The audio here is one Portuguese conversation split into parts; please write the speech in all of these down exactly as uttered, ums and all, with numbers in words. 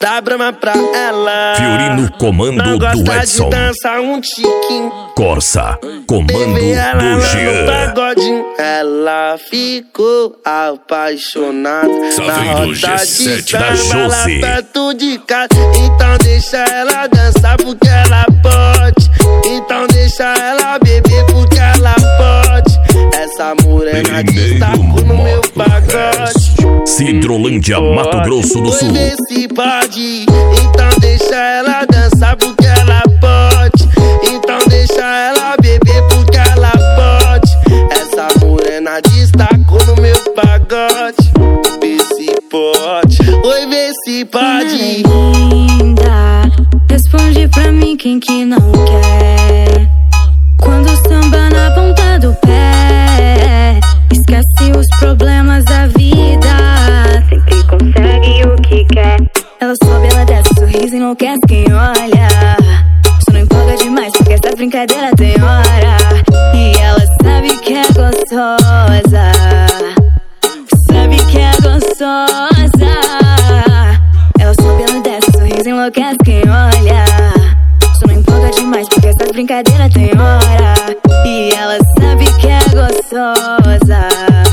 Dá brama pra ela. Fiorino, comando não do gosta Edson. de dançar um tiquinho. Corsa, comando Bebê, ela do no Jean. pagodinho. Ela ficou apaixonada. Na Saveiro roda G de sete da samba, lá Josi. perto de casa. Então deixa ela dançar porque ela pode. Então deixa ela beber porque ela pode. Essa morena destacou no meu pagode. Cidrolândia, Mato Grosso do Sul. Oi, vê se pode. Então deixa ela dançar porque ela pode. Então deixa ela beber porque ela pode. Essa morena destacou no meu pagode. Vê se pode. Oi, vê se pode. Linda, responde pra mim quem que não quer. Quando samba na ponta do pé, esquece os problemas da vida. Sempre consegue o que quer. Ela sobe, ela desce, sorriso enlouquece quem olha. Só não empolga demais porque essa brincadeira tem hora. E ela sabe que é gostosa. Sabe que é gostosa. Ela sobe, ela desce, sorriso enlouquece quem olha. Só não empolga demais porque essa brincadeira tem hora. E ela sabe que é gostosa.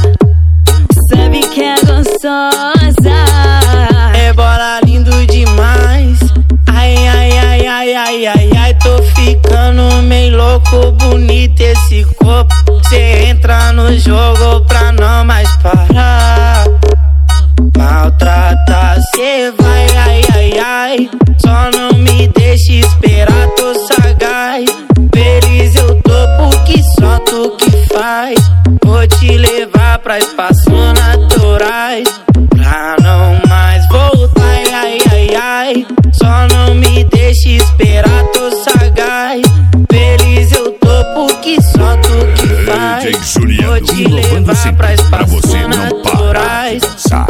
Sabe que é gostosa. É bola lindo demais. Ai, ai, ai, ai, ai, ai, ai. Tô ficando meio louco, bonito esse corpo. Cê entra no jogo pra não mais parar. Maltrata, cê vai, ai, ai, ai. Só não me deixe esperar, tô sagaz. Feliz eu tô porque só tu que faz. Vou te levar pra espaços naturais, pra não mais voltar, ai, ai, ai. Só não me deixe esperar, tô sagaz. Feliz eu tô porque só tu que faz. Vou te levar pra espaços naturais.